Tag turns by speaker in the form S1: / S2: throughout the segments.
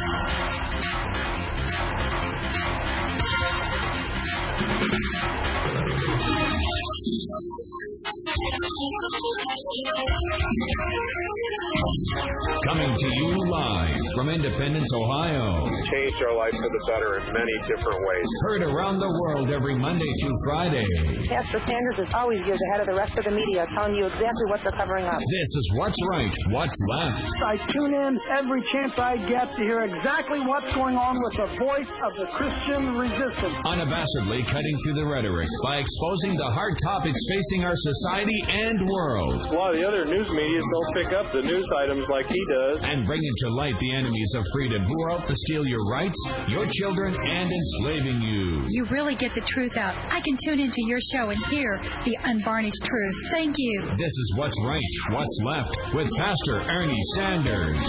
S1: Coming to you live from Independence, Ohio.
S2: Changed our life for the better in many different ways.
S1: Heard around the world every Monday through Friday.
S3: Pastor Sanders is always years ahead of the rest of the media, telling you exactly what they're covering up.
S1: This is What's Right, What's Left.
S4: I tune in every chance I get to hear exactly what's going on with the voice of the Christian resistance.
S1: Unabashedly cutting through the rhetoric by exposing the hard topics facing our society and world.
S2: A lot of the other news media don't pick up the news items like he does.
S1: And bringing to light the enemies of freedom who are out to steal your rights, your children, and enslaving you.
S5: You really get the truth out. I can tune into your show and hear the unvarnished truth. Thank you.
S1: This is What's Right, What's Left with Pastor Ernie Sanders.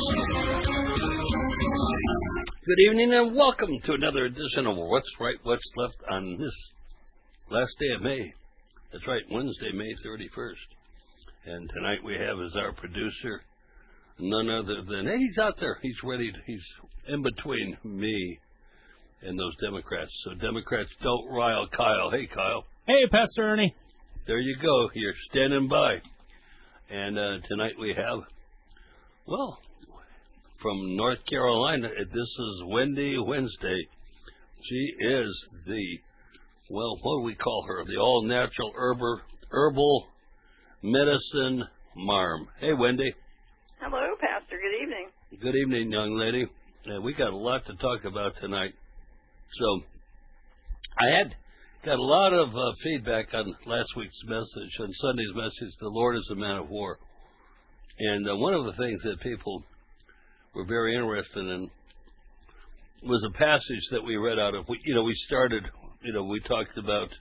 S6: Good evening and welcome to another edition of What's Right, What's Left on this last day of May. That's right, Wednesday, May 31st. And tonight we have as our producer none other than, hey, he's out there. He's ready. He's in between me and those Democrats. So Democrats don't rile Kyle. Hey, Kyle.
S7: Hey, Pastor Ernie.
S6: There you go. You're standing by. And tonight we have, well, from North Carolina, this is Wendy Wednesday. She is the, well, what do we call her? The all-natural herbal medicine marm. Hey, Wendy.
S8: Hello, Pastor. Good evening.
S6: Good evening, young lady. We got a lot to talk about tonight. So, I had got a lot of feedback on last week's message, on Sunday's message, The Lord is a Man of War. And one of the things that people were very interested in was a passage that we read out of, we started, we talked about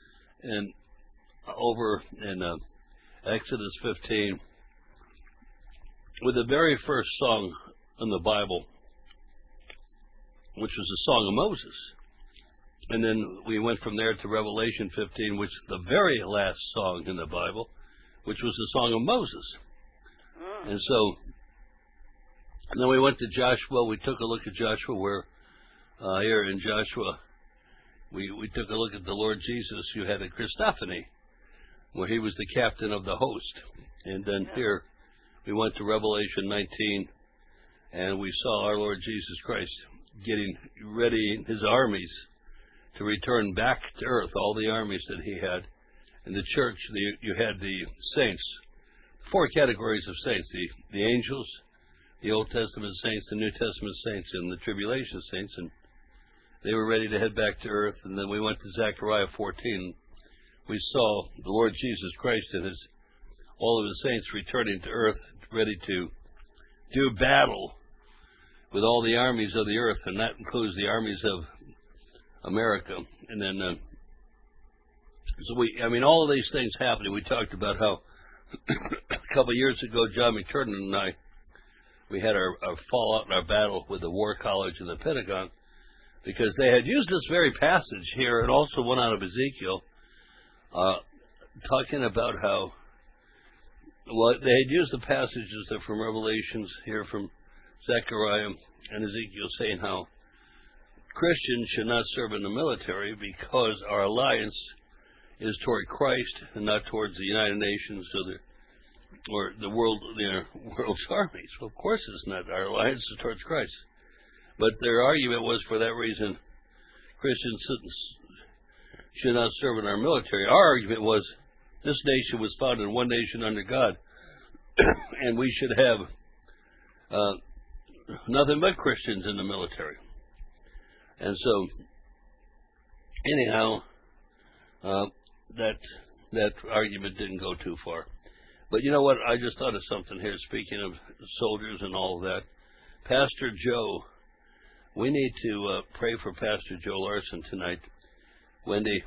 S6: over in Exodus 15, with the very first song in the Bible, which was the Song of Moses. And then we went from there to Revelation 15, which is the very last song in the Bible, which was the Song of Moses. And so, and then we went to Joshua. We took a look at Joshua, where here in Joshua, we took a look at the Lord Jesus, who had a Christophany, where he was the captain of the host. And then here, we went to Revelation 19, and we saw our Lord Jesus Christ getting ready, his armies, to return back to earth, all the armies that he had. In the church, you had the saints, 4 categories of saints, the angels, the Old Testament saints, the New Testament saints, and the tribulation saints, and they were ready to head back to earth. And then we went to Zechariah 14. We saw the Lord Jesus Christ and all of his saints returning to earth, ready to do battle with all the armies of the earth, and that includes the armies of America. And then, all of these things happening. We talked about how a couple of years ago, John McTurnan and I, we had our fallout in our battle with the War College and the Pentagon, because they had used this very passage here, and also one out of Ezekiel, talking about how, well, they had used the passages that from Revelations here from Zechariah and Ezekiel, saying how Christians should not serve in the military because our alliance is toward Christ and not towards the United Nations or the world's armies. Well, of course it's not. Our alliance is towards Christ. But their argument was, for that reason, Christians should not serve in our military. Our argument was, this nation was founded in one nation under God, and we should have nothing but Christians in the military. And so, anyhow, that argument didn't go too far. But you know what? I just thought of something here, speaking of soldiers and all of that. Pastor Joe, we need to pray for Pastor Joe Larson tonight. Wendy,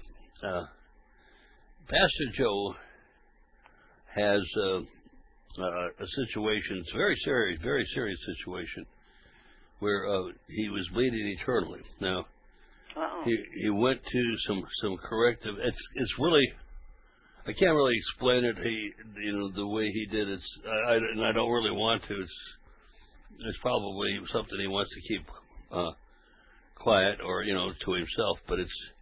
S6: Pastor Joe has a situation, it's a very serious situation, where he was bleeding eternally. Now, he went to some corrective. It's really, I can't really explain it. The way he did it, and I don't really want to. it's probably something he wants to keep quiet or, to himself, but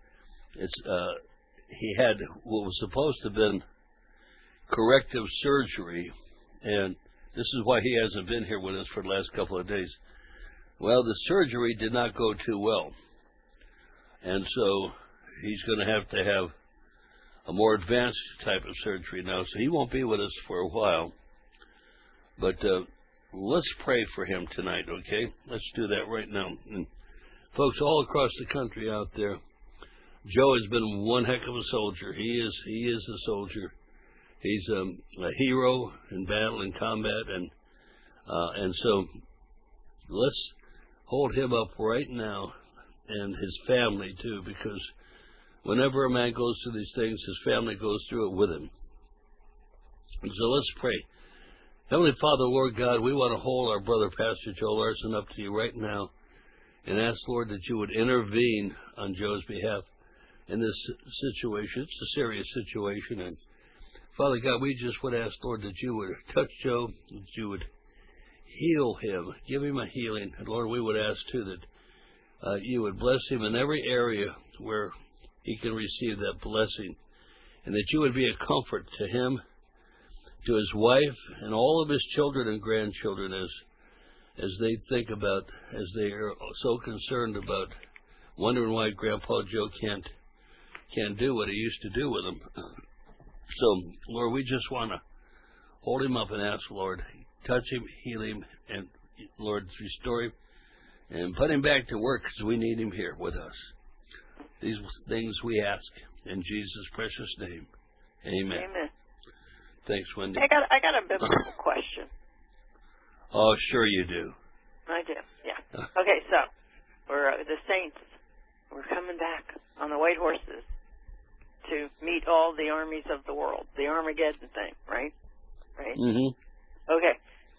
S6: he had what was supposed to have been corrective surgery, and this is why he hasn't been here with us for the last couple of days. Well, the surgery did not go too well, and so he's going to have a more advanced type of surgery now, so he won't be with us for a while. But let's pray for him tonight, okay? Let's do that right now. And folks, all across the country out there, Joe has been one heck of a soldier. He is a soldier. He's a hero in battle and combat, and so let's hold him up right now, and his family too, because whenever a man goes through these things, his family goes through it with him. And so let's pray. Heavenly Father, Lord God, we want to hold our brother Pastor Joe Larson up to you right now and ask, Lord, that you would intervene on Joe's behalf in this situation. It's a serious situation, and Father God, we just would ask, Lord, that you would touch Joe, that you would heal him, give him a healing. And Lord, we would ask, too, that you would bless him in every area where he can receive that blessing, and that you would be a comfort to him, to his wife, and all of his children and grandchildren as they think about, as they are so concerned about wondering why Grandpa Joe can't do what he used to do with them. So, Lord, we just want to hold him up and ask, Lord, touch him, heal him, and, Lord, restore him, and put him back to work because we need him here with us. These things we ask in Jesus' precious name. Amen.
S8: Amen.
S6: Thanks, Wendy.
S8: I got a biblical question.
S6: Oh, sure you do.
S8: I do, yeah. Okay, so we're the saints. We're coming back on the white horses to meet all the armies of the world, the Armageddon thing, right? Right?
S6: Mm-hmm.
S8: Okay.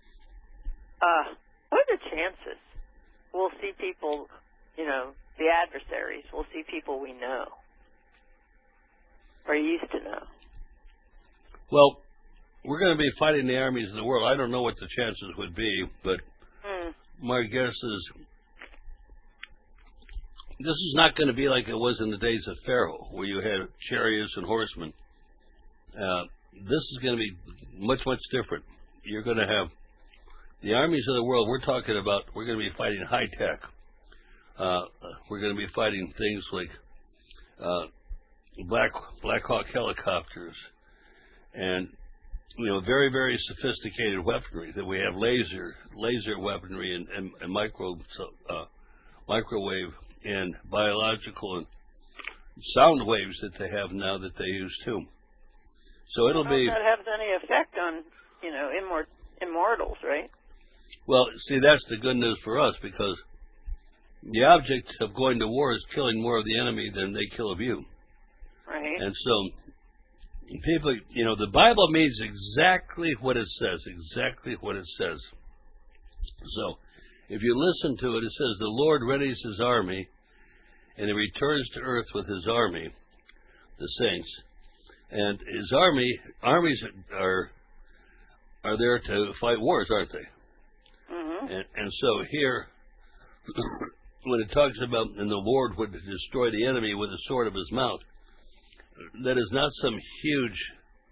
S8: What are the chances we'll see people, the adversaries, we'll see people we know or used to know?
S6: Well, we're going to be fighting the armies of the world. I don't know what the chances would be, but my guess is this is not going to be like it was in the days of Pharaoh, where you had chariots and horsemen. This is going to be much, much different. You're going to have the armies of the world. We're talking about, we're going to be fighting high tech. We're going to be fighting things like Black Hawk helicopters and very, very sophisticated weaponry. That we have laser weaponry and microwave and biological and sound waves that they have now that they use too. So it'll be.
S8: That has any effect on immortals, right?
S6: Well, see, that's the good news for us, because the object of going to war is killing more of the enemy than they kill of you.
S8: Right.
S6: And so people, the Bible means exactly what it says, exactly what it says. So if you listen to it, it says, the Lord readies his army, and he returns to earth with his army, the saints. And his armies are there to fight wars, aren't they?
S8: Mm-hmm.
S6: And so here, when it talks about, and the Lord would destroy the enemy with the sword of his mouth, that is not some huge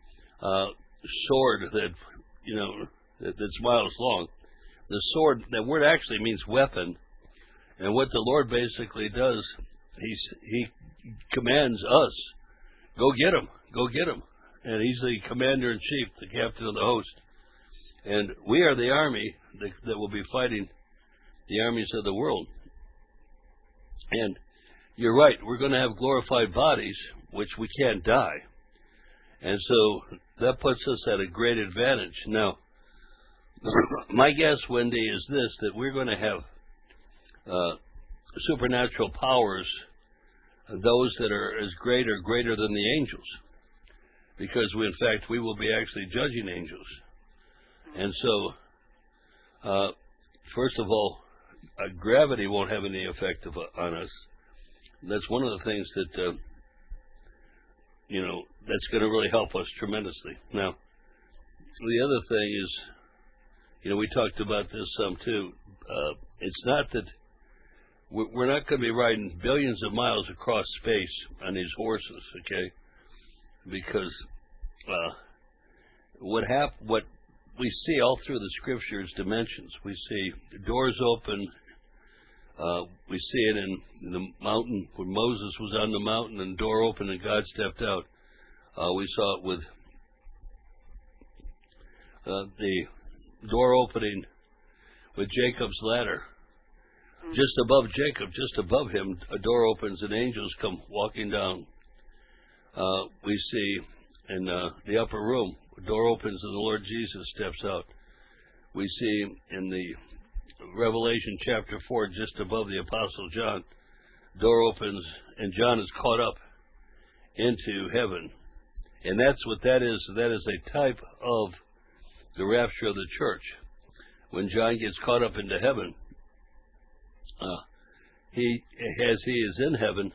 S6: sword that's miles long. The sword, that word actually means weapon, and what the Lord basically does, he commands us, go get him, and he's the commander-in-chief, the captain of the host, and we are the army that will be fighting the armies of the world. And you're right, we're going to have glorified bodies, which we can't die, and so that puts us at a great advantage. Now, my guess, Wendy, is this, that we're going to have supernatural powers, those that are as great or greater than the angels, because in fact we will be actually judging angels. And so first of all, gravity won't have any effect on us. That's one of the things that that's going to really help us tremendously. Now, the other thing is we talked about this some too. It's not that we're not going to be riding billions of miles across space on these horses, okay? Because what we see all through the scriptures dimensions. We see doors open. We see it in the mountain when Moses was on the mountain and the door opened and God stepped out. We saw it with the door opening with Jacob's ladder. Just above Jacob, just above him, a door opens and angels come walking down. We see in the upper room, a door opens and the Lord Jesus steps out. We see in the Revelation chapter 4, just above the Apostle John, door opens and John is caught up into heaven. And that's what that is. That is a type of the rapture of the church. When John gets caught up into heaven, he is in heaven,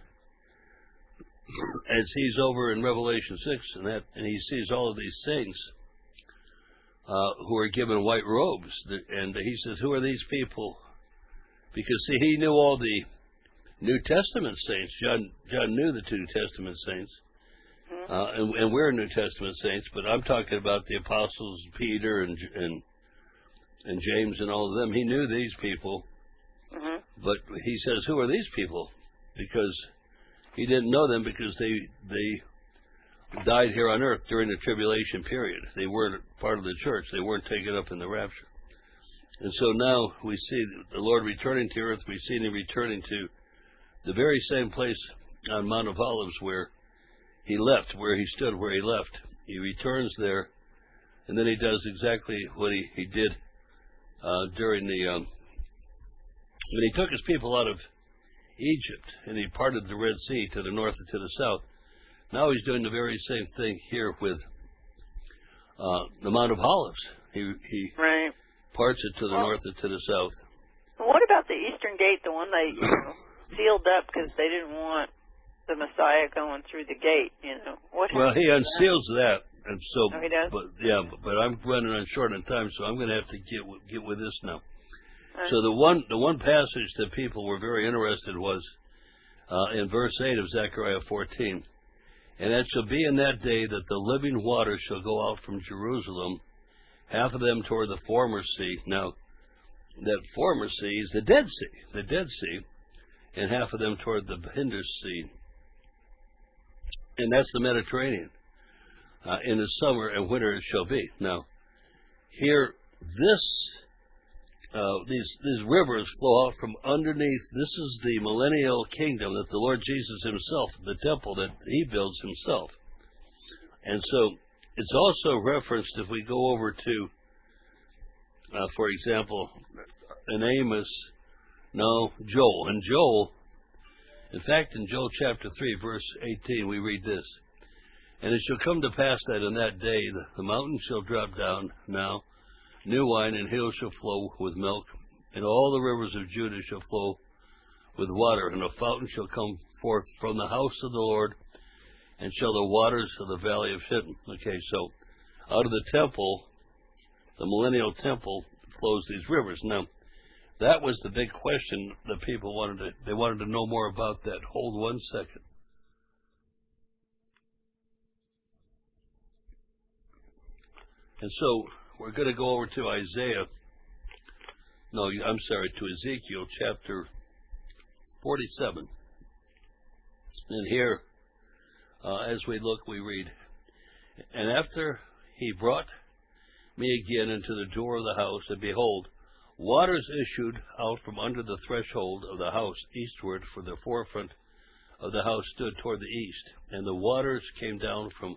S6: as he's over in Revelation 6, and he sees all of these saints who are given white robes, and he says, "Who are these people?" Because see, he knew all the New Testament saints. John knew the New Testament saints, and we're New Testament saints. But I'm talking about the apostles, Peter and James and all of them. He knew these people. But he says, "Who are these people?" Because he didn't know them because they died here on earth during the tribulation period. They weren't part of the church. They weren't taken up in the rapture. And so now we see the Lord returning to earth. We see him returning to the very same place on Mount of Olives where he left, where he stood, where he left. He returns there, and then he does exactly what he did during the... when he took his people out of Egypt and he parted the Red Sea to the north and to the south, now he's doing the very same thing here with the Mount of Olives. He parts it to the north and to the south.
S8: What about the Eastern Gate, the one they sealed up because they didn't want the Messiah going through the gate?
S6: Well, he unseals that, and so.
S8: Oh, he does?
S6: But I'm running on short on time, so I'm going to have to get with this now. So the one passage that people were very interested was in verse 8 of Zechariah 14. "And it shall be in that day that the living water shall go out from Jerusalem, half of them toward the former sea." Now, that former sea is the Dead Sea, and half of them toward the hinder sea. And that's the Mediterranean. In the summer and winter it shall be. Now, here, these rivers flow out from underneath. This is the millennial kingdom that the Lord Jesus himself, the temple that he builds himself. And so it's also referenced, if we go over to, for example, in Joel. In Joel, in fact, in Joel chapter 3, verse 18, we read this. "And it shall come to pass that in that day the mountains shall drop down now, new wine, and hills shall flow with milk, and all the rivers of Judah shall flow with water, and a fountain shall come forth from the house of the Lord, and shall the waters of the valley of Shittim." Okay, so out of the temple, the millennial temple, flows these rivers. Now, that was the big question that people wanted to know more about that. Hold 1 second. And so we're going to go over to to Ezekiel chapter 47. And here, as we look, we read, "And after he brought me again into the door of the house, and behold, waters issued out from under the threshold of the house eastward, for the forefront of the house stood toward the east. And the waters came down from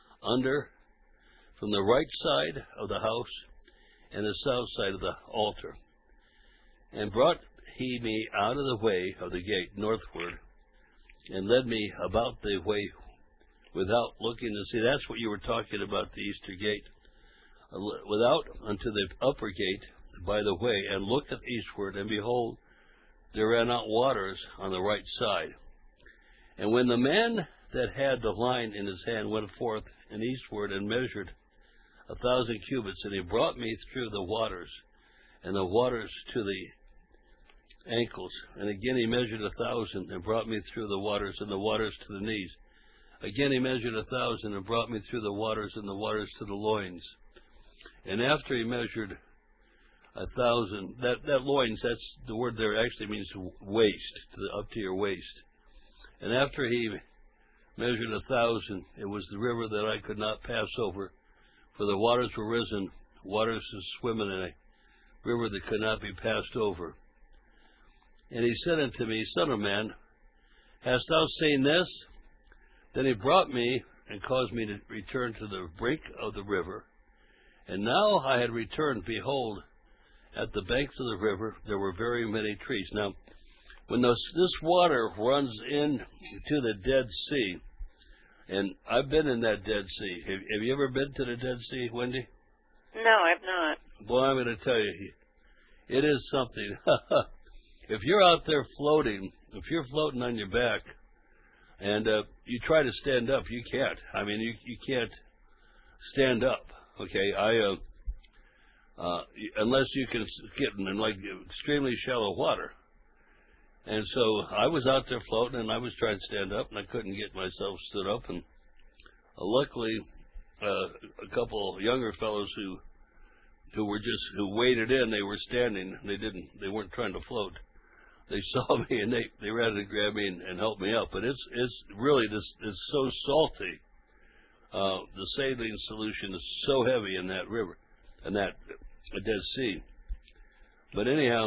S6: the right side of the house and the south side of the altar. And brought he me out of the way of the gate northward, and led me about the way without looking to see." That's what you were talking about, the Easter gate. "Without unto the upper gate by the way, and looked eastward, and behold, there ran out waters on the right side. And when the man that had the line in his hand went forth and eastward and measured 1,000 cubits, and he brought me through the waters, and the waters to the ankles. And again he measured 1,000 and brought me through the waters, and the waters to the knees. Again he measured 1,000 and brought me through the waters, and the waters to the loins. And after he measured 1,000, that loins, that's the word there, actually means waist, up to your waist. And after he measured 1,000, it was the river that I could not pass over, for the waters were risen, waters to swim in a river that could not be passed over. And he said unto me, Son of man, hast thou seen this? Then he brought me and caused me to return to the brink of the river. And now I had returned, behold, at the banks of the river there were very many trees. Now, when this water runs into the Dead Sea, and I've been in that Dead Sea. Have you ever been to the Dead Sea, Wendy?
S8: No, I've not.
S6: Well, I'm going to tell you, it is something. If you're out there floating, if you're floating on your back, and you try to stand up, you can't. I mean, you can't stand up. Okay, unless you can get in like extremely shallow water. And so I was out there floating, and I was trying to stand up, and I couldn't get myself stood up. And luckily, a couple younger fellows who waded in, they were standing. They weren't trying to float. They saw me, and they ran to grab me and help me up. But it's really it's so salty. The saline solution is so heavy in that river, in that Dead Sea. But anyhow,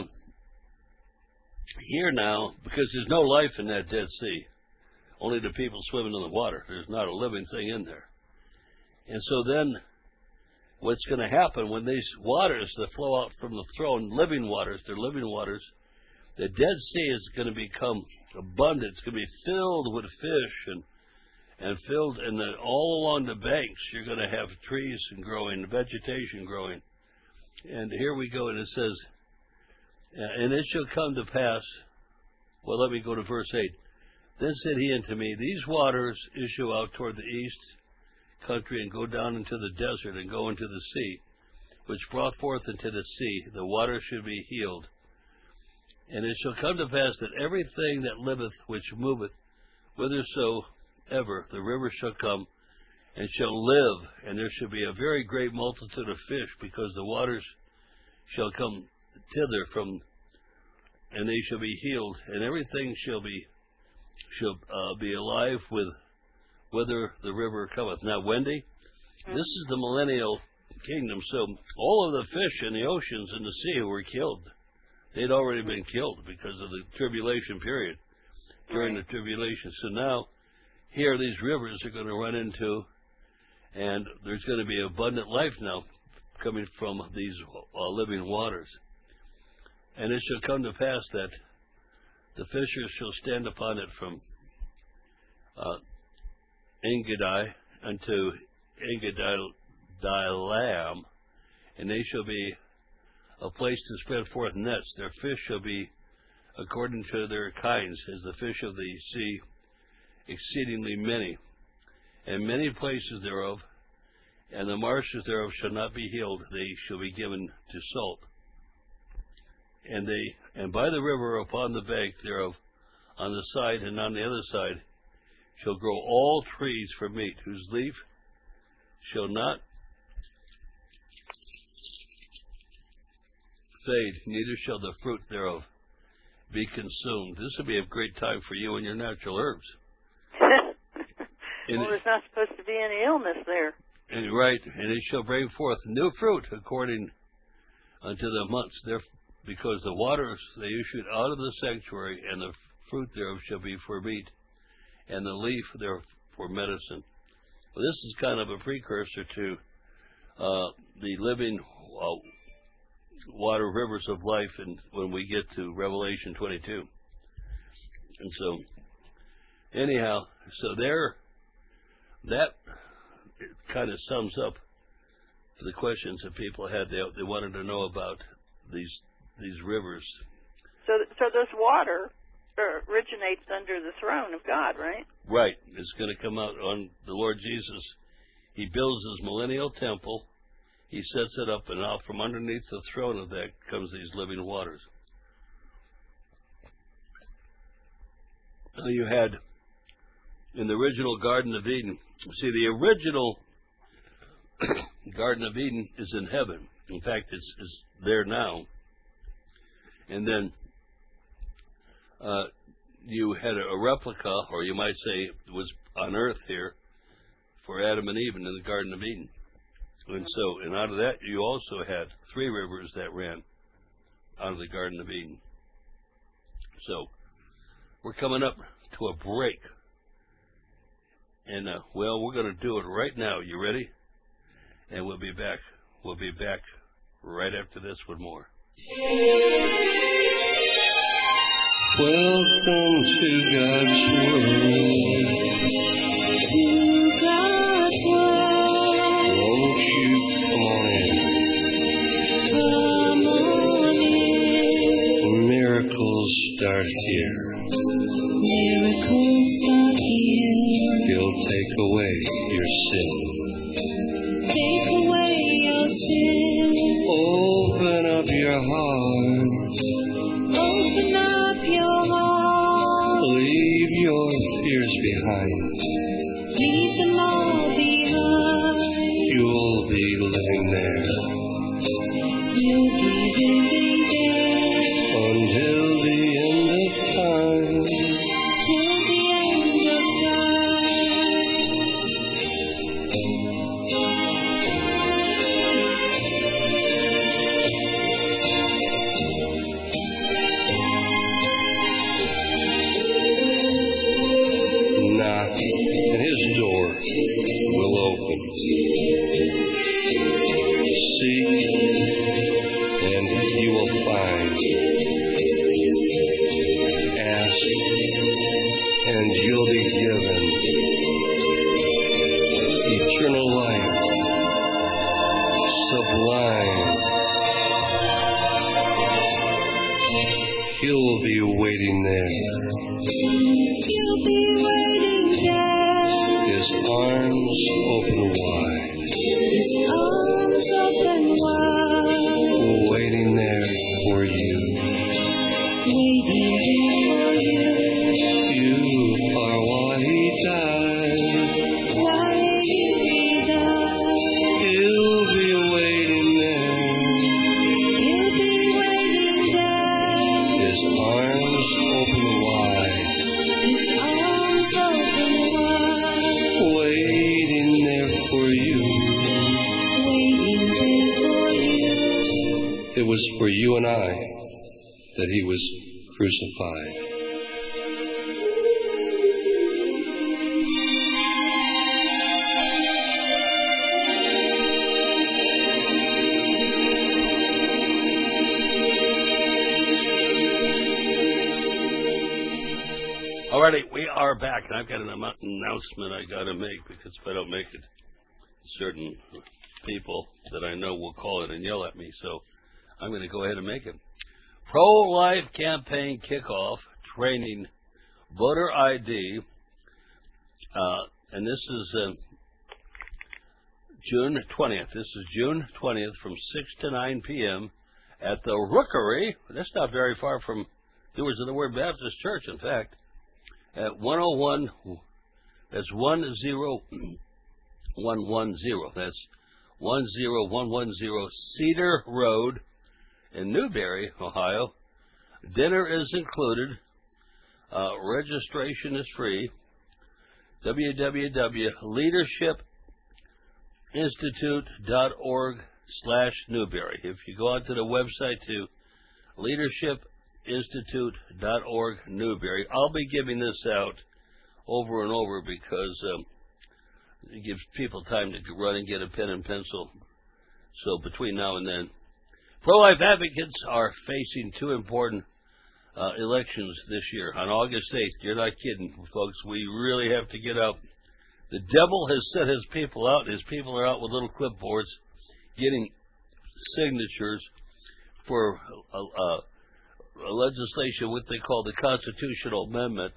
S6: here now, because there's no life in that Dead Sea, only the people swimming in the water. There's not a living thing in there. And so then, what's going to happen when these waters that flow out from the throne, living waters, they're living waters, the Dead Sea is going to become abundant. It's going to be filled with fish and filled, and then all along the banks, you're going to have trees and growing, vegetation growing. And here we go, and it says, and it shall come to pass, well, let me go to verse 8. Then said he unto me, these waters issue out toward the east country, and go down into the desert, and go into the sea, which brought forth into the sea, the water should be healed. And it shall come to pass that everything that liveth, which moveth, whithersoever the river shall come, and shall live, and there shall be a very great multitude of fish, because the waters shall come thither from, and they shall be healed, and everything shall be alive with whither the river cometh. Now, Wendy, this is the millennial kingdom, so all of the fish in the oceans and the sea were killed. They'd already been killed because of the tribulation period, during the tribulation. So now, here these rivers are going to run into, and there's going to be abundant life now coming from these living waters. And it shall come to pass that the fishers shall stand upon it from Engedi unto Engedi-Lam, and they shall be a place to spread forth nets. Their fish shall be according to their kinds, as the fish of the sea, exceedingly many, and many places thereof, and the marshes thereof shall not be healed, they shall be given to salt. And by the river upon the bank thereof, on the side and on the other side, shall grow all trees for meat, whose leaf shall not fade, neither shall the fruit thereof be consumed. This will be a great time for you and your natural herbs.
S8: Well, there's not supposed to be any illness there.
S6: And right, and it shall bring forth new fruit according unto the months, because the waters they issued out of the sanctuary, and the fruit thereof shall be for meat, and the leaf thereof for medicine. Well, this is kind of a precursor to the living water rivers of life, and when we get to Revelation 22. And so, anyhow, so that kind of sums up the questions that people had. They wanted to know about these rivers.
S8: So this water originates under the throne of God, right?
S6: Right. It's going to come out on the Lord Jesus. He builds his millennial temple, He sets it up, and out from underneath the throne of that comes these living waters. Now you had, in the original Garden of Eden, see, the original Garden of Eden is in heaven. In fact, it's there now. And then you had a replica, or you might say it was on earth here, for Adam and Eve in the Garden of Eden. And so, and out of that, you also had 3 rivers that ran out of the Garden of Eden. So, we're coming up to a break. And, well, we're going to do it right now. You ready? And we'll be back. We'll be back right after this with more.
S7: Welcome to God's world. To God's world. Won't you come on in? Come on in. Miracles start here. Miracles start here. He'll take away your sin. Take away your sin. Open up your heart. Open up your heart. Leave your fears behind. Leave them all behind. You'll be living there. You'll be living there. Until the end of time. Till the end of time. Knock, and his door will open. Seek, and you will find. Ask, and you'll be given. Eternal life, sublime. He'll be waiting there. He'll be waiting there. His arms open wide. His arms open wide. Waiting there for you. Waiting there for you. You are why he died. Why he died. He'll be waiting there. He'll be waiting there. His arms open wide. His arms open wide. Waiting there for you. Waiting there for you. It was for you and I that he was crucified.
S6: Alrighty, we are back, and I've got an announcement I got to make, because if I don't make it, certain people that I know will call it and yell at me, so I'm going to go ahead and make it. Pro-Life Campaign Kickoff Training Voter ID, and this is June 20th. This is June 20th from 6 to 9 p.m. at the Rookery. That's not very far from Doers of the Word Baptist Church, in fact, at 101, that's 10110, that's 10110 Cedar Road in Newberry, Ohio. Dinner is included. Registration is free. www.leadershipinstitute.org/Newberry. If you go onto the website to leadershipinstitute.org Newberry, I'll be giving this out over and over because it gives people time to run and get a pen and pencil. So between now and then, pro-life advocates are facing 2 important elections this year. On August 8th, you're not kidding, folks, we really have to get out. The devil has set his people out. His people are out with little clipboards getting signatures for a legislation, what they call the Constitutional Amendment,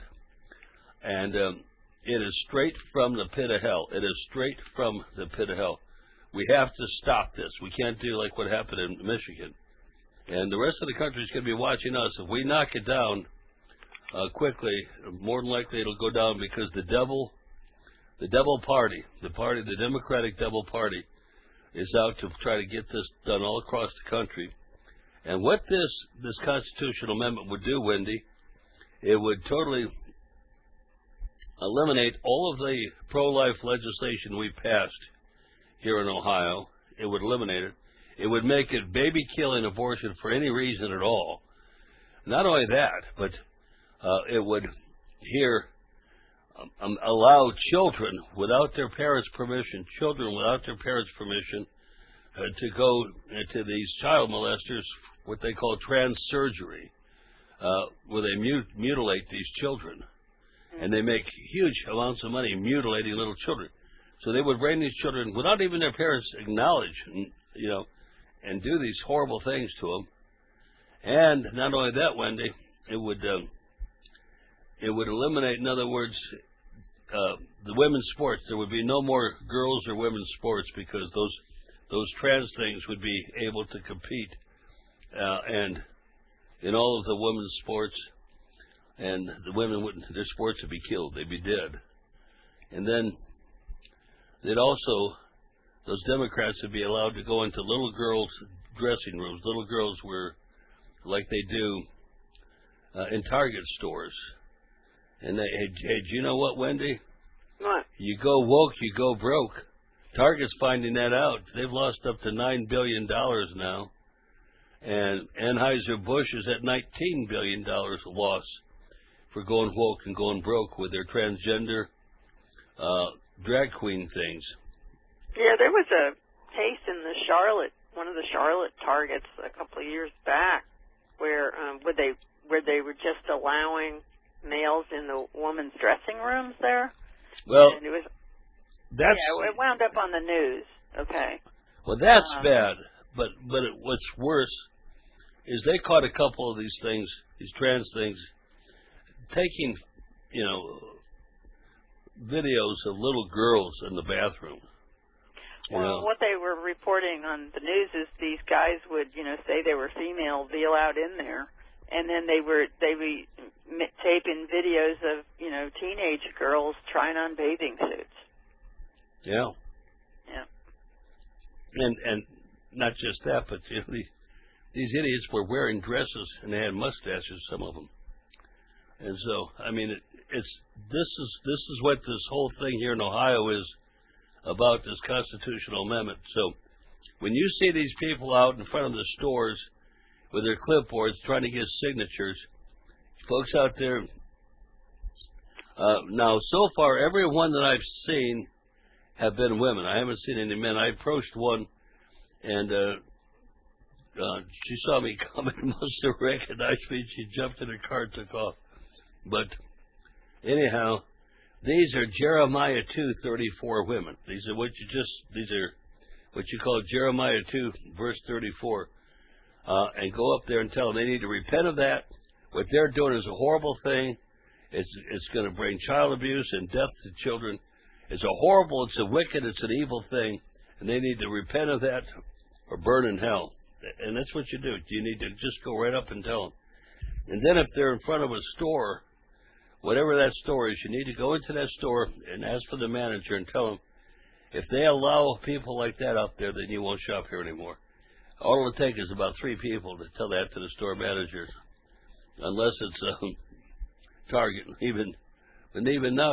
S6: and it is straight from the pit of hell. It is straight from the pit of hell. We have to stop this. We can't do like what happened in Michigan. And the rest of the country is going to be watching us. If we knock it down quickly, more than likely it'll go down because the devil party, the Democratic devil party, is out to try to get this done all across the country. And what this constitutional amendment would do, Wendy, it would totally eliminate all of the pro-life legislation we passed here in Ohio. It would eliminate it. It would make it baby-killing abortion for any reason at all. Not only that, but it would here allow children without their parents' permission, to go to these child molesters, what they call trans surgery, where they mutilate these children. And they make huge amounts of money mutilating little children. So they would bring these children without even their parents acknowledge, and do these horrible things to them. And not only that, Wendy, it would eliminate, in other words, the women's sports. There would be no more girls or women's sports because those trans things would be able to compete, and in all of the women's sports, and the women their sports would be killed. They'd be dead. And then they'd also, those Democrats would be allowed to go into little girls' dressing rooms. Little girls were like they do in Target stores. And hey, do you know what, Wendy?
S8: What?
S6: You go woke, you go broke. Target's finding that out. They've lost up to $9 billion now. And Anheuser-Busch is at $19 billion loss for going woke and going broke with their transgender drag queen things.
S8: Yeah, there was a case in one of the Charlotte Targets a couple of years back, where they were just allowing males in the women's dressing rooms there.
S6: Well,
S8: and it wound up on the news. Okay.
S6: Well, that's bad. But what's worse is they caught a couple of these things, these trans things, taking, videos of little girls in the bathroom.
S8: Well, what they were reporting on the news is these guys would, say they were female, be allowed in there, and then they were taping videos of, teenage girls trying on bathing suits.
S6: Yeah.
S8: Yeah.
S6: And not just that, but these idiots were wearing dresses and they had mustaches, some of them. And so, I mean, this is what this whole thing here in Ohio is about, this constitutional amendment. So, when you see these people out in front of the stores with their clipboards trying to get signatures, folks out there, now so far every one that I've seen have been women. I haven't seen any men. I approached one, and she saw me coming, must have recognized me. She jumped in her car and took off. But anyhow, these are Jeremiah 2:34 women. These are what you call Jeremiah 2 verse 34. And go up there and tell them they need to repent of that. What they're doing is a horrible thing. It's going to bring child abuse and death to children. It's a wicked, it's an evil thing, and they need to repent of that or burn in hell. And that's what you do. You need to just go right up and tell them. And then if they're in front of a store, whatever that store is, you need to go into that store and ask for the manager and tell them, if they allow people like that out there, then you won't shop here anymore. All it'll take is about 3 people to tell that to the store managers, unless it's Target. Even now,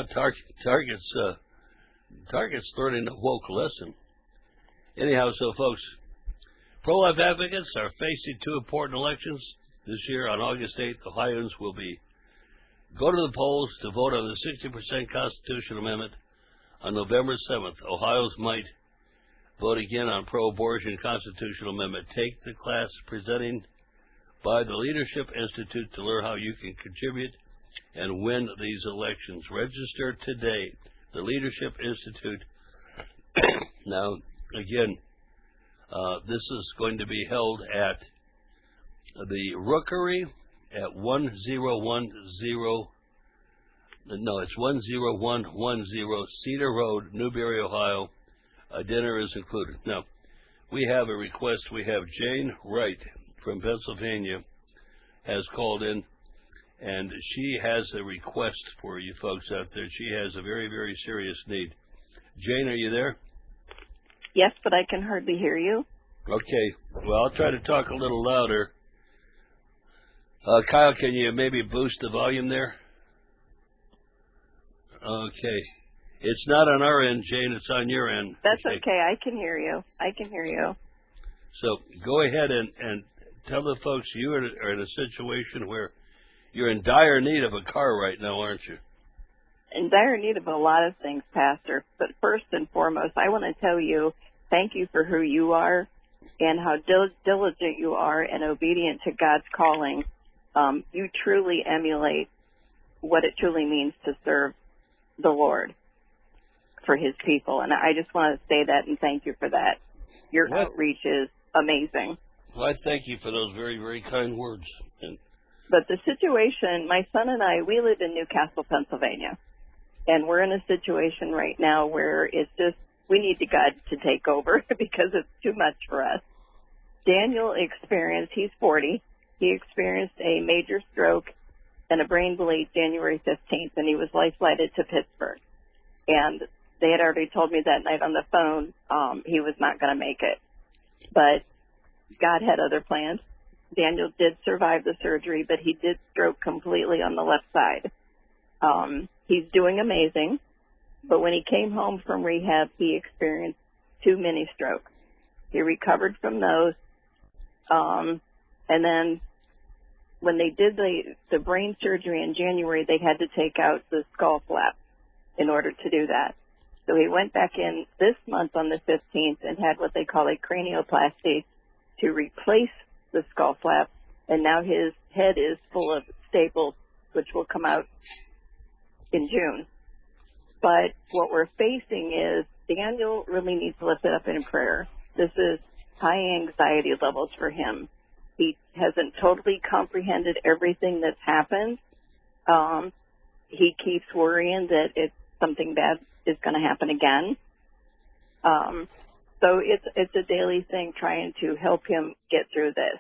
S6: Target's learning a woke lesson. Anyhow, so folks, pro-life advocates are facing 2 important elections this year. On August 8th, Ohioans will go to the polls to vote on the 60% constitutional amendment. On November 7th, Ohioans might vote again on pro-abortion constitutional amendment. Take the class presenting by the Leadership Institute to learn how you can contribute and win these elections. Register today. The Leadership Institute. Now, again, this is going to be held at the Rookery at 10110 Cedar Road, Newberry, Ohio. dinner is included. Now, we have a request. We have Jane Wright from Pennsylvania has called in, and she has a request for you folks out there. She has a very, very serious need. Jane, are you there?
S9: Yes, but I can hardly hear you.
S6: Okay. Well, I'll try to talk a little louder. Kyle, can you maybe boost the volume there? Okay. It's not on our end, Jane. It's on your end.
S9: That's okay. I can hear you.
S6: So go ahead and tell the folks you are in a situation where you're in dire need of a car right now, aren't you?
S9: In dire need of a lot of things, Pastor. But first and foremost, I want to tell you, thank you for who you are and how diligent you are and obedient to God's calling. You truly emulate what it truly means to serve the Lord for his people. And I just want to say that and thank you for that. Your outreach is amazing.
S6: Well, I thank you for those very, very kind words.
S9: But the situation, my son and I, we live in Newcastle, Pennsylvania. And we're in a situation right now where it's just, we need God to take over because it's too much for us. Daniel experienced, he's 40, he experienced a major stroke and a brain bleed January 15th, and he was life-flighted to Pittsburgh. And they had already told me that night on the phone he was not going to make it. But God had other plans. Daniel did survive the surgery, but he did stroke completely on the left side. He's doing amazing, but when he came home from rehab, he experienced 2 mini strokes. He recovered from those, and then when they did the brain surgery in January, they had to take out the skull flap in order to do that. So he went back in this month on the 15th and had what they call a cranioplasty to replace the skull flap, and now his head is full of staples, which will come out in June. But what we're facing is Daniel really needs to lift it up in prayer. This is high anxiety levels for him. He hasn't totally comprehended everything that's happened. He keeps worrying that something bad is going to happen again. So it's a daily thing trying to help him get through this.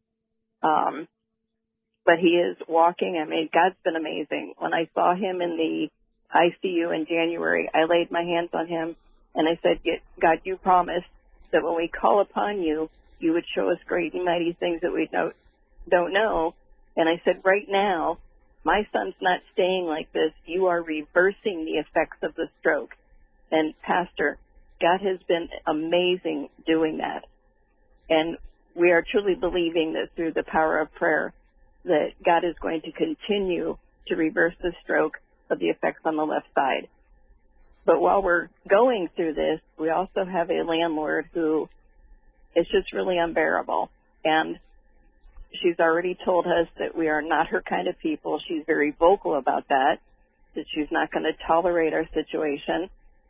S9: But he is walking. I mean, God's been amazing. When I saw him in the ICU in January, I laid my hands on him and I said, God, you promised that when we call upon you, you would show us great and mighty things that we don't know. And I said, right now, my son's not staying like this. You are reversing the effects of the stroke. And Pastor, God has been amazing doing that. And we are truly believing that through the power of prayer, that God is going to continue to reverse the stroke of the effects on the left side. But while we're going through this, we also have a landlord who is just really unbearable. And she's already told us that we are not her kind of people. She's very vocal about that she's not going to tolerate our situation.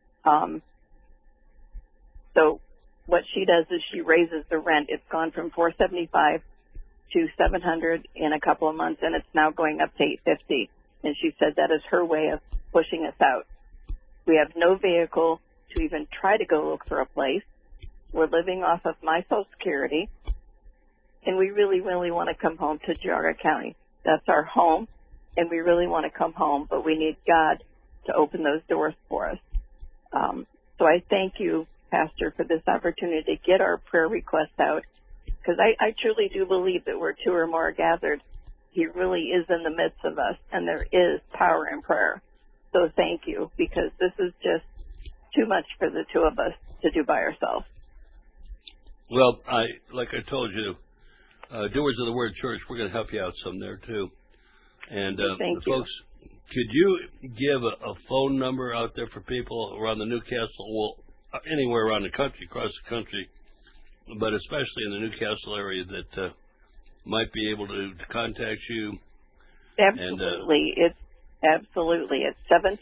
S9: So what she does is she raises the rent. It's gone from $475 to $700 in a couple of months, and it's now going up to $850. And she said that is her way of pushing us out. We have no vehicle to even try to go look for a place. We're living off of my Social Security, and we really, really want to come home to Geauga County. That's our home, and we really want to come home, but we need God to open those doors for us. So I thank you, Pastor, for this opportunity to get our prayer requests out, because I truly do believe that where 2 or more are gathered, he really is in the midst of us, and there is power in prayer. So thank you, because this is just too much for the 2 of us to do by ourselves.
S6: Well, like I told you, Doers of the Word Church, we're going to help you out some there, too. And folks, could you give a phone number out there for people around the Newcastle, well, anywhere around the country, across the country, but especially in the Newcastle area that might be able to contact you?
S9: Absolutely. It's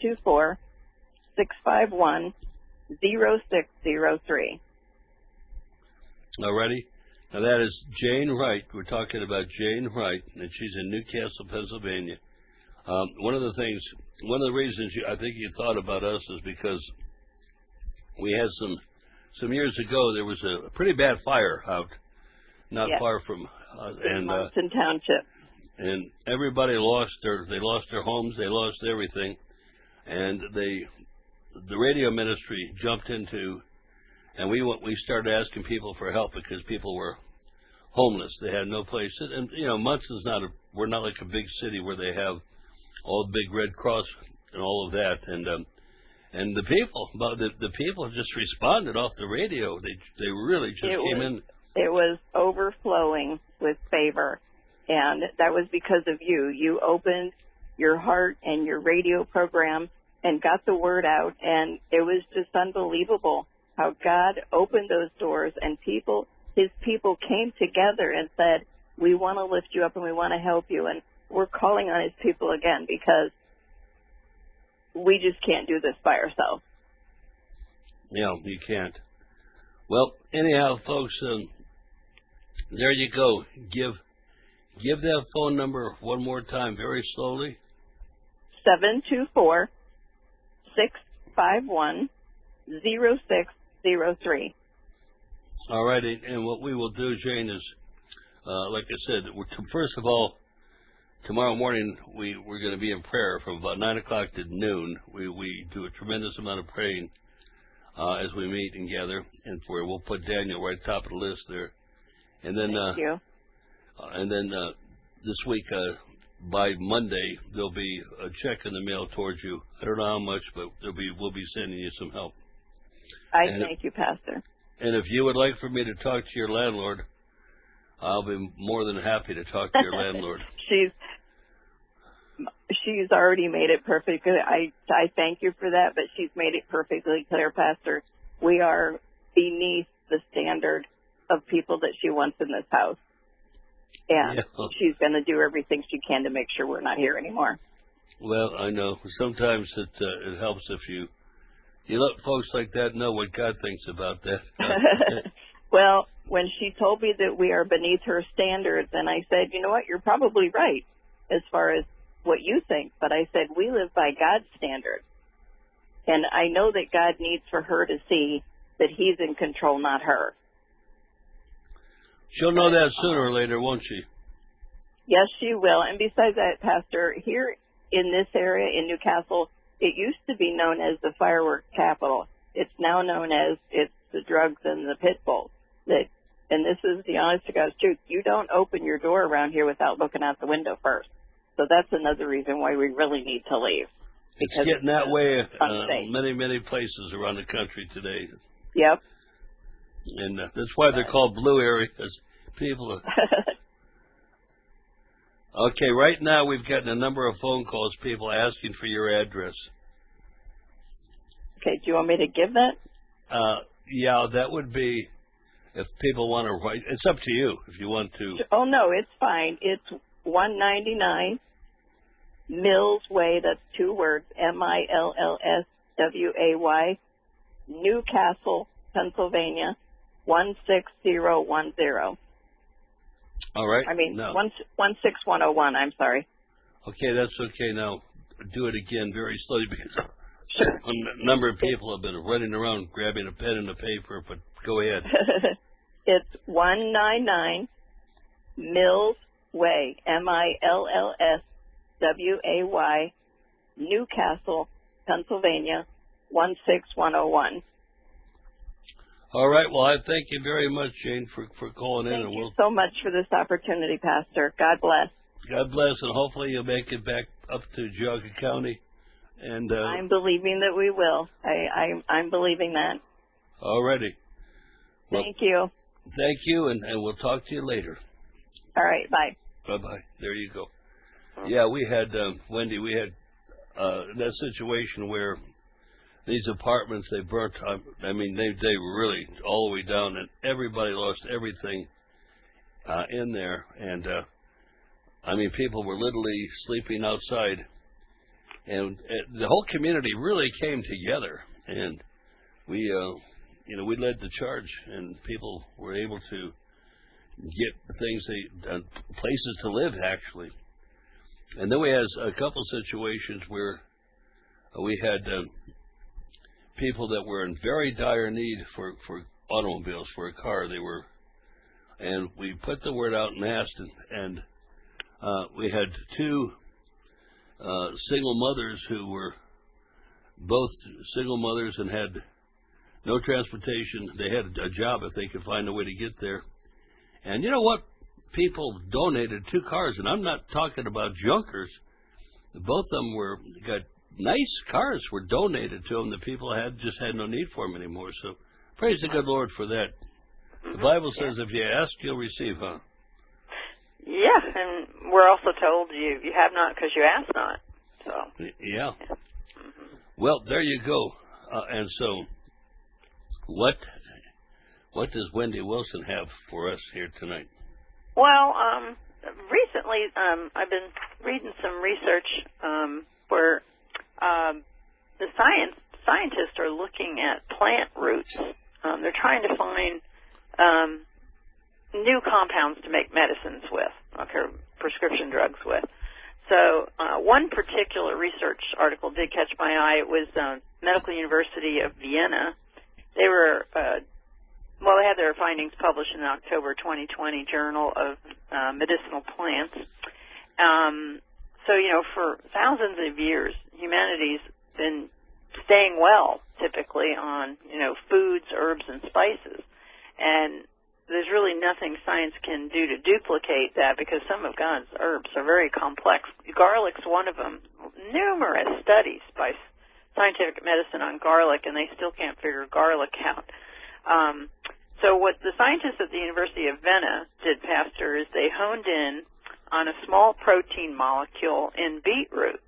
S9: 724-651-0603.
S6: All righty. Now, that is Jane Wright. We're talking about Jane Wright, and she's in Newcastle, Pennsylvania. One of the reasons I think you thought about us is because we had some some years ago, there was a pretty bad fire out not far from
S9: in Munson Township.
S6: And everybody lost their homes, they lost everything, and the radio ministry jumped into, and we started asking people for help because people were homeless. They had no place. And Munson's we're not like a big city where they have all the big Red Cross and all of that. And the people just responded off the radio. They really just came in.
S9: It was overflowing with favor, and that was because of you. You opened your heart and your radio program and got the word out, and it was just unbelievable how God opened those doors, and His people came together and said, we want to lift you up and we want to help you. And we're calling on His people again because we just can't do this by ourselves.
S6: Yeah, you can't. Well, anyhow, folks, there you go. Give that phone number one more time, very slowly.
S9: 724-651-0603.
S6: All right, and what we will do, Jane, is, like I said, first of all, tomorrow morning we're going to be in prayer from about 9 o'clock to noon. We do a tremendous amount of praying as we meet and gather, and we'll put Daniel right top of the list there. And then,
S9: Thank you.
S6: And then this week, by Monday, there'll be a check in the mail towards you. I don't know how much, but we'll be sending you some help.
S9: Thank you, Pastor.
S6: And if you would like for me to talk to your landlord, I'll be more than happy to talk to your landlord.
S9: She's already made it perfect. I thank you for that, but she's made it perfectly clear, Pastor. We are beneath the standard of people that she wants in this house. And she's going to do everything she can to make sure we're not here anymore.
S6: Well, I know. Sometimes it helps if you let folks like that know what God thinks about that.
S9: Well, when she told me that we are beneath her standards, and I said, you know what, you're probably right as far as what you think. But I said, we live by God's standards. And I know that God needs for her to see that He's in control, not her.
S6: She'll know that sooner or later, won't she?
S9: Yes, she will. And besides that, Pastor, here in this area in Newcastle, it used to be known as the fireworks capital. It's now known as it's the drugs and the pit bulls. And this is the honest to God's truth. You don't open your door around here without looking out the window first. So that's another reason why we really need to leave.
S6: It's getting that way many, many places around the country today.
S9: Yep.
S6: And that's why they're called blue areas. People are... Okay, right now we've gotten a number of phone calls, people asking for your address.
S9: Okay, do you want me to give that?
S6: Yeah, that would be, if people want to write, it's up to you if you want to.
S9: Oh, no, it's fine. It's 199 Mills Way, that's 2 words, Millsway, Newcastle, Pennsylvania, 16010.
S6: All right.
S9: 16101, I'm sorry.
S6: Okay, that's okay. Now, do it again very slowly because a number of people have been running around grabbing a pen and a paper, but go ahead.
S9: It's 199 Mills Way, Millsway, Newcastle, Pennsylvania, 16101.
S6: All right. Well, I thank you very much, Jane, for calling in.
S9: Thank you so much for this opportunity, Pastor. God bless.
S6: God bless, and hopefully you'll make it back up to Geauga County. And
S9: I'm believing that we will. I'm believing that.
S6: All righty. Well,
S9: thank you.
S6: Thank you, and we'll talk to you later.
S9: All right. Bye.
S6: Bye-bye. There you go. Yeah, we had, Wendy, we had that situation where these apartments, they burnt, I mean, they really all the way down, and everybody lost everything in there. And, I mean, people were literally sleeping outside. And the whole community really came together. And we led the charge, and people were able to get things, places to live, actually. And then we had a couple situations where we had people that were in very dire need for automobiles, for a car. And we put the word out and asked, and we had two single mothers who were both single mothers and had no transportation. They had a job if they could find a way to get there. And you know what? People donated 2 cars, and I'm not talking about junkers. Both of them got nice cars were donated to them. The people just had no need for them anymore. So praise the good Lord for that. The Bible says if you ask, you'll receive, huh?
S8: Yeah, and we're also told you have not because you ask not. So
S6: yeah. Well, there you go. And so, what does Wendy Wilson have for us here tonight?
S8: Well, recently I've been reading some research where the scientists are looking at plant roots. They're trying to find new compounds to make medicines with, prescription drugs with. So one particular research article did catch my eye. It was Medical University of Vienna. They were, they had their findings published in the October 2020 Journal of Medicinal Plants. So, for thousands of years, humanity's been staying well, typically, on, foods, herbs, and spices. And there's really nothing science can do to duplicate that because some of God's herbs are very complex. Garlic's one of them. Numerous studies by scientific medicine on garlic, and they still can't figure garlic out. So what the scientists at the University of Vienna did, Pastor, is they honed in on a small protein molecule in beetroot.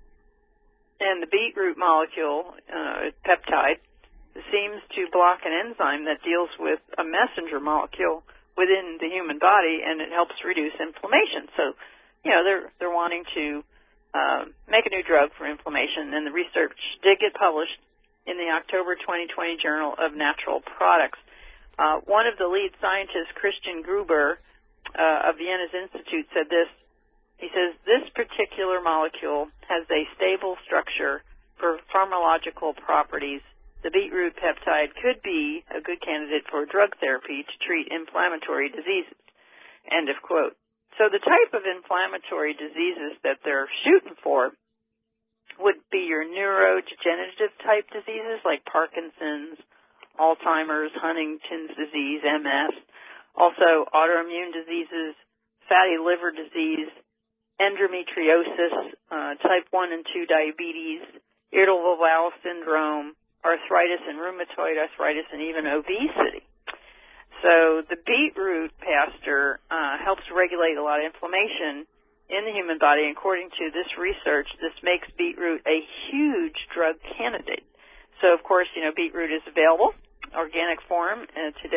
S8: And the beetroot molecule, peptide, seems to block an enzyme that deals with a messenger molecule within the human body, and it helps reduce inflammation. So, they're wanting to make a new drug for inflammation, and the research did get published in the October 2020 Journal of Natural Products. One of the lead scientists, Christian Gruber of Vienna's Institute, said this. He says, this particular molecule has a stable structure for pharmacological properties. The beetroot peptide could be a good candidate for drug therapy to treat inflammatory diseases. End of quote. So the type of inflammatory diseases that they're shooting for would be your neurodegenerative type diseases like Parkinson's, Alzheimer's, Huntington's disease, MS, also autoimmune diseases, fatty liver disease, endometriosis, type 1 and 2 diabetes, irritable bowel syndrome, arthritis and rheumatoid arthritis, and even obesity. So the beetroot, Pastor, helps regulate a lot of inflammation in the human body. According to this research, this makes beetroot a huge drug candidate. So, of course, beetroot is available, organic form today.